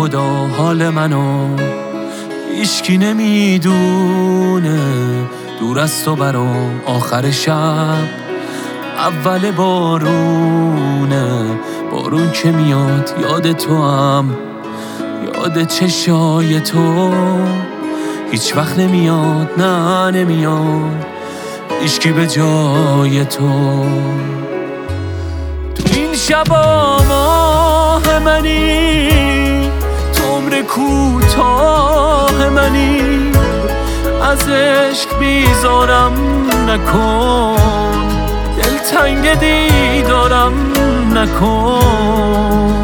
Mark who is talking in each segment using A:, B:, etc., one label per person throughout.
A: خدا حال منو هیچکی نمیدونه، دور از تو برام آخر شب اول بارونه، بارون که میاد یاد تو هم، یاد چشای تو هیچ وقت نمیاد، نه نمیاد هیچکی به جای تو. تو این شبا ماه منی، تو عمر کوتاه منی، از عشق بیزارم نکن، دلتنگ دیدارم نکن.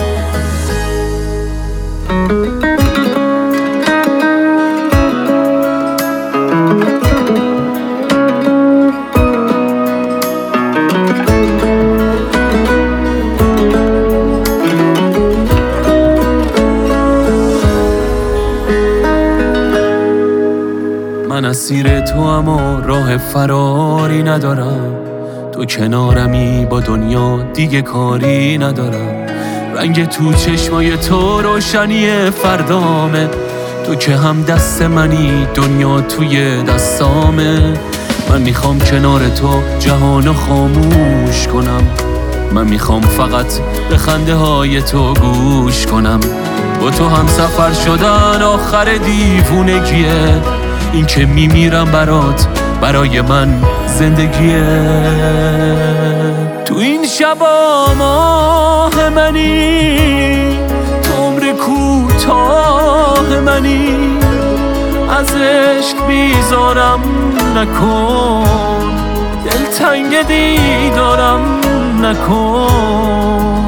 A: من اسیر تو اما راه فراری ندارم، تو کنارمی با دنیا دیگه کاری ندارم. رنگ تو چشمای تو روشنی فردامه، تو که هم دست منی دنیا توی دستامه. من میخوام کنار تو جهانو خاموش کنم، من میخوام فقط به خنده های تو گوش کنم. با تو هم سفر شدن آخر دیوونگیه، این که میمیرم برات برای من زندگیه. تو این شبا ماه منی، تو عمر کوتاه منی، از عشق بیزارم نکن، دلتنگ دیدارم نکن.